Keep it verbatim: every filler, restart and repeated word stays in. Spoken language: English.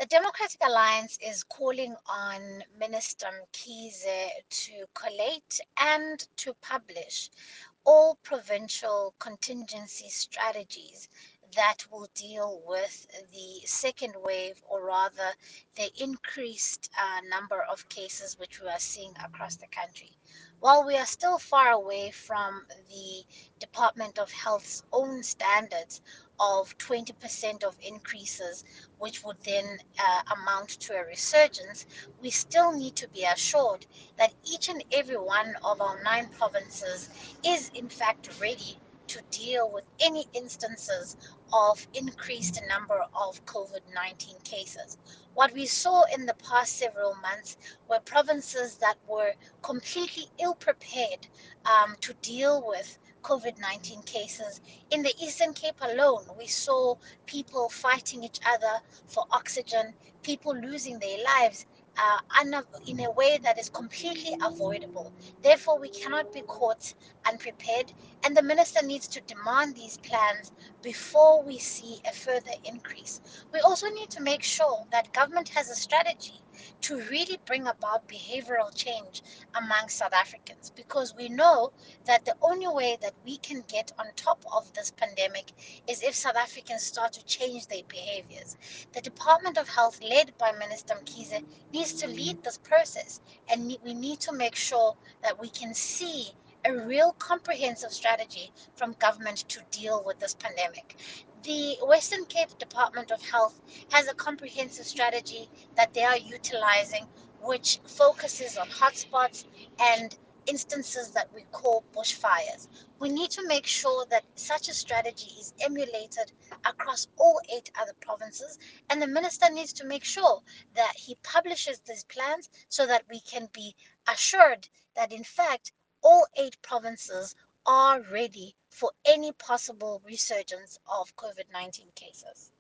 The Democratic Alliance is calling on Minister Mkhize to collate and to publish all provincial contingency strategies that will deal with the second wave, or rather, the increased uh, number of cases which we are seeing across the country. While we are still far away from the Department of Health's own standards of twenty percent of increases, which would then uh, amount to a resurgence, we still need to be assured that each and every one of our nine provinces is in fact ready to deal with any instances of increased number of COVID nineteen cases. What we saw in the past several months were provinces that were completely ill prepared um, to deal with COVID nineteen cases. In the Eastern Cape alone, we saw people fighting each other for oxygen, people losing their lives uh, in a way that is completely avoidable. Therefore, we cannot be caught unprepared, and the minister needs to demand these plans before we see a further increase. We also need to make sure that government has a strategy to really bring about behavioral change among South Africans, because we know that the only way that we can get on top of this pandemic is if South Africans start to change their behaviors. The Department of Health, led by Minister Mkhize, needs to lead this process, and we need to make sure that we can see a real comprehensive strategy from government to deal with this pandemic. The Western Cape Department of Health has a comprehensive strategy that they are utilizing, which focuses on hotspots and instances that we call bushfires. We need to make sure that such a strategy is emulated across all eight other provinces, and the minister needs to make sure that he publishes these plans so that we can be assured that, in fact, all eight provinces are ready for any possible resurgence of COVID nineteen cases.